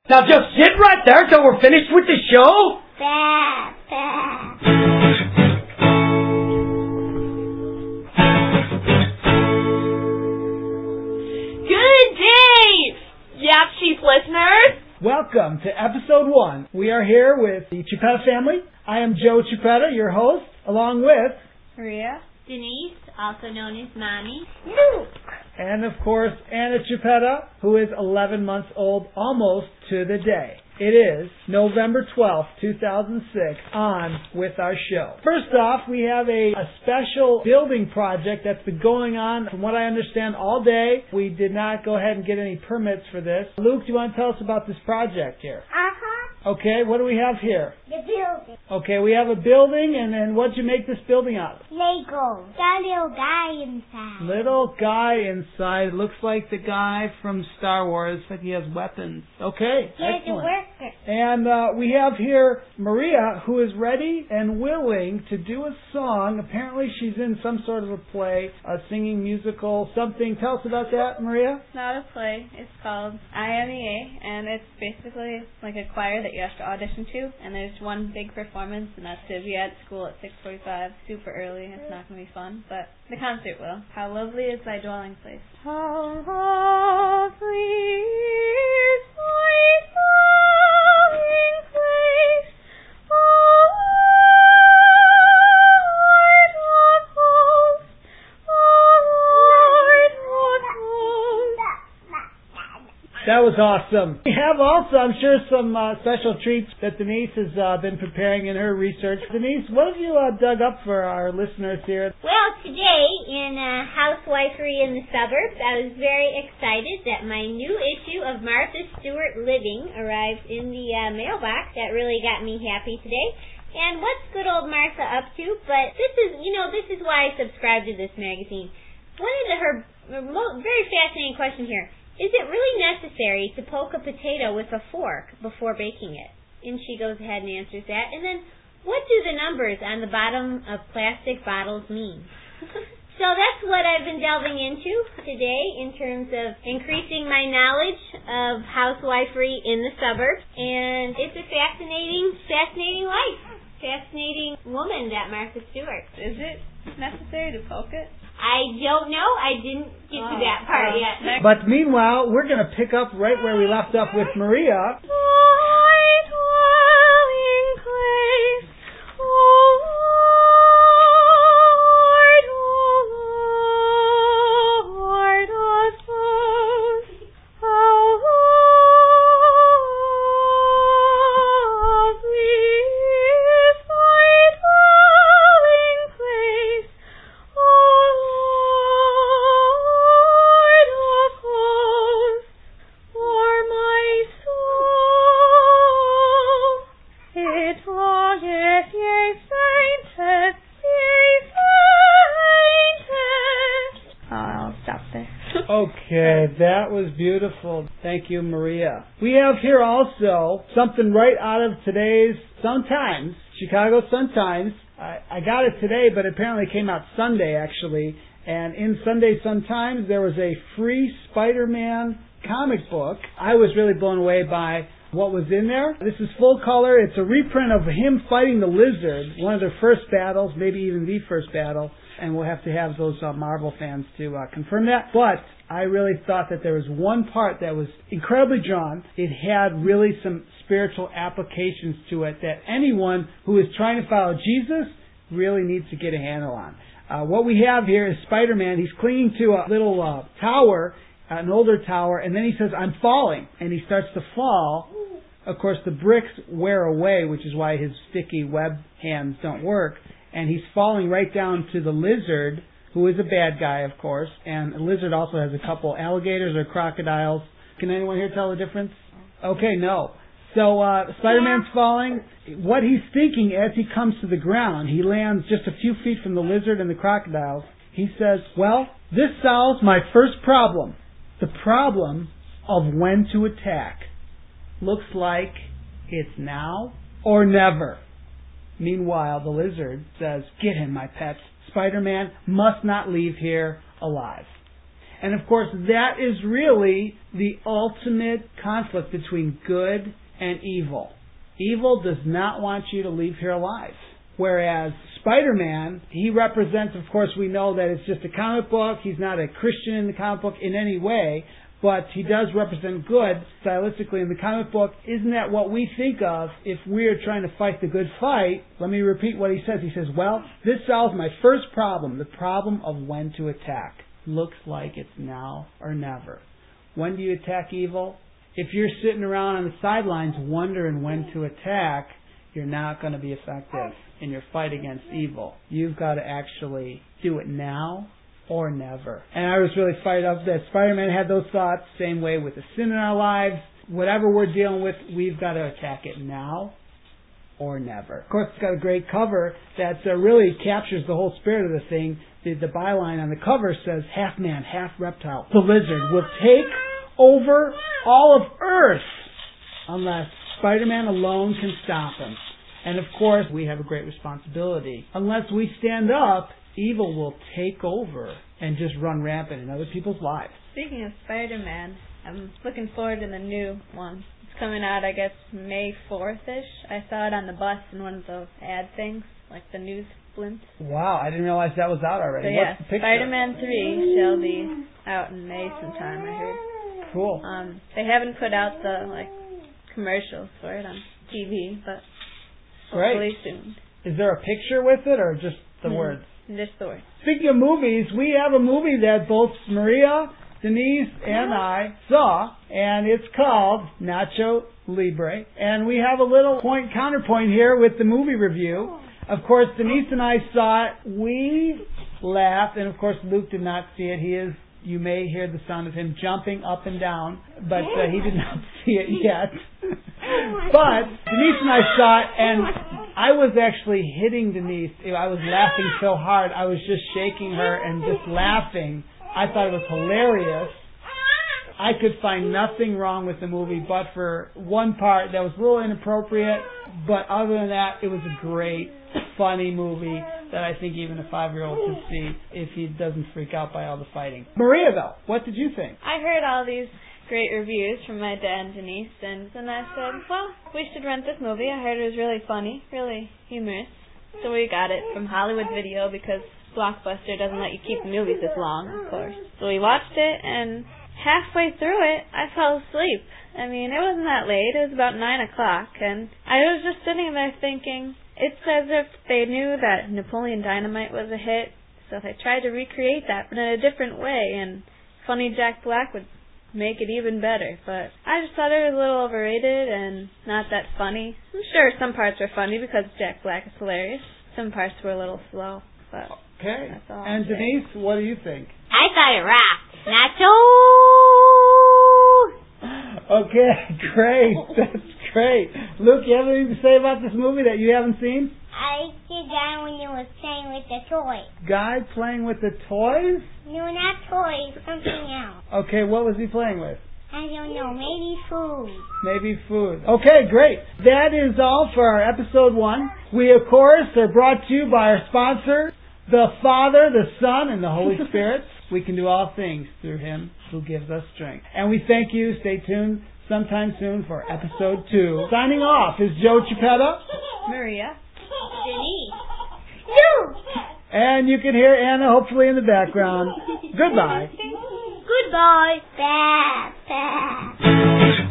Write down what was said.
Now just sit right there till we're finished with the show. Bah, bah. Good day, Yap Chief listeners. Welcome to episode 1. We are here with the Chiappetta family. I am Joe Chiappetta, your host, along with Maria, Denise, also known as Mommy, Luke. and of course Anna Chiappetta, who is 11 months old almost to the day. It is November 12th, 2006, on with our show. First off, we have a special building project that's been going on, from what I understand, all day. We did not go ahead and get any permits for this. Luke, do you want to tell us about this project here? Okay, what do we have here? The building. Okay, we have a building, and then what'd you make this building out of? Lego. Got a little guy inside. Little guy inside. Looks like the guy from Star Wars. Like he has weapons. Okay, Here's the excellent. worker. And we have here Maria, who is ready and willing to do a song. Apparently she's in some sort of a play, a singing musical, something. Tell us about that, Maria. It's not a play. It's called IMEA, and it's basically like a choir that you have to audition to, and there's one big performance, and that's to be at school at 6:45, super early. It's not going to be fun, but the concert will. How lovely is thy dwelling place? How lovely is thy dwelling place, O Lord of hosts, O Lord of hosts. That was awesome. We have also, I'm sure, some special treats that Denise has been preparing in her research. Denise, what have you dug up for our listeners here? Well, today in Housewifery in the Suburbs, I was very excited that my new issue of Martha Stewart Living arrived in the mailbox. That really got me happy today. And what's good old Martha up to? But this is why I subscribe to this magazine. One of her very fascinating question here. Is it really necessary to poke a potato with a fork before baking it? And she goes ahead and answers that. And then, what do the numbers on the bottom of plastic bottles mean? So that's what I've been delving into today in terms of increasing my knowledge of housewifery in the suburbs. And it's a fascinating life. Fascinating woman, that Martha Stewart. Is it necessary to poke it? I don't know. I didn't get to that part yet. But meanwhile, we're going to pick up right where we left off with Maria. Thy dwelling place, O Lord of hosts, how lovely is thy dwelling place, O Lord of hosts, for my soul it longeth, yea, fainteth, I'll stop there. Okay, that was beautiful. Thank you, Maria. We have here also something right out of today's Sun-Times, Chicago Sun-Times. I got it today, but apparently it came out Sunday, actually. And in Sunday Sun-Times, there was a free Spider-Man comic book. I was really blown away by what was in there. This is full color. It's a reprint of him fighting the Lizard, one of their first battles, maybe even the first battle. And we'll have to have those Marvel fans to confirm that. But I really thought that there was one part that was incredibly drawn. It had really some spiritual applications to it that anyone who is trying to follow Jesus really needs to get a handle on. What we have here is Spider-Man. He's clinging to a little tower, an older tower, and then he says, "I'm falling." And he starts to fall. Of course, the bricks wear away, which is why his sticky web hands don't work. And he's falling right down to the Lizard, who is a bad guy, of course. And the Lizard also has a couple alligators or crocodiles. Can anyone here tell the difference? Okay, no. So Spider-Man's falling. What he's thinking as he comes to the ground, he lands just a few feet from the Lizard and the crocodiles. He says, "Well, this solves my first problem. The problem of when to attack. Looks like it's now or never." Meanwhile, the Lizard says, "Get him, my pets. Spider-Man must not leave here alive." And of course, that is really the ultimate conflict between good and evil. Evil does not want you to leave here alive. Whereas Spider-Man, he represents, of course, we know that it's just a comic book. He's not a Christian in the comic book in any way, but he does represent good stylistically in the comic book. Isn't that what we think of if we're trying to fight the good fight? Let me repeat what he says. He says, well, this solves my first problem, the problem of when to attack. Looks like it's now or never. When do you attack evil? If you're sitting around on the sidelines wondering when to attack, you're not going to be effective in your fight against evil. You've got to actually do it now or never. And I was really fired up that Spider-Man had those thoughts. Same way with the sin in our lives. Whatever we're dealing with, we've got to attack it now or never. Of course, it's got a great cover that really captures the whole spirit of the thing. The byline on the cover says, half man, half reptile. The lizard will take over all of Earth unless Spider-Man alone can stop him. And of course, we have a great responsibility. Unless we stand up, evil will take over and just run rampant in other people's lives. Speaking of Spider-Man, I'm looking forward to the new one. It's coming out, I guess, May 4th-ish. I saw it on the bus in one of those ad things, like the news blimps. Wow, I didn't realize that was out already. So yeah, What's the picture? Spider-Man 3 shall be out in May sometime, I heard. Cool. They haven't put out the commercials for it on TV, but hopefully soon. Is there a picture with it or just the words? Just the words. Speaking of movies, we have a movie that both Maria, Denise, and I saw, and it's called Nacho Libre. And we have a little counterpoint here with the movie review. Of course, Denise and I saw it. We laughed, and of course, Luke did not see it. You may hear the sound of him jumping up and down, but he did not see it yet. But Denise and I saw it, and I was actually hitting Denise. I was laughing so hard. I was just shaking her and just laughing. I thought it was hilarious. I could find nothing wrong with the movie, but for one part that was a little inappropriate. But other than that, it was a great, funny movie that I think even a 5-year-old could see if he doesn't freak out by all the fighting. Maria, though, what did you think? I heard all these great reviews from my dad and Denise, and then I said, well, we should rent this movie. I heard it was really funny, really humorous. So we got it from Hollywood Video because Blockbuster doesn't let you keep movies this long, of course. So we watched it, and halfway through it, I fell asleep. I mean, it wasn't that late. It was about 9 o'clock, and I was just sitting there thinking, it's as if they knew that Napoleon Dynamite was a hit, so they tried to recreate that, but in a different way, and funny Jack Black would make it even better. But I just thought it was a little overrated and not that funny. I'm sure some parts were funny because Jack Black is hilarious. Some parts were a little slow, but okay. That's all. And Denise, what do you think? I thought it rocked. Nacho! Okay, great. That's great. Luke, you have anything to say about this movie that you haven't seen? I liked the guy when he was playing with the toys. Guy playing with the toys? No, not toys, something else. Okay, what was he playing with? I don't know, maybe food. Maybe food. Okay, great. That is all for our episode 1. We, of course, are brought to you by our sponsor, the Father, the Son, and the Holy Spirit. We can do all things through Him who gives us strength. And we thank you. Stay tuned sometime soon for episode 2. Signing off is Joe Chiapetta. Maria. Denise. You! And you can hear Anna hopefully in the background. Goodbye. Goodbye. Bad, bad.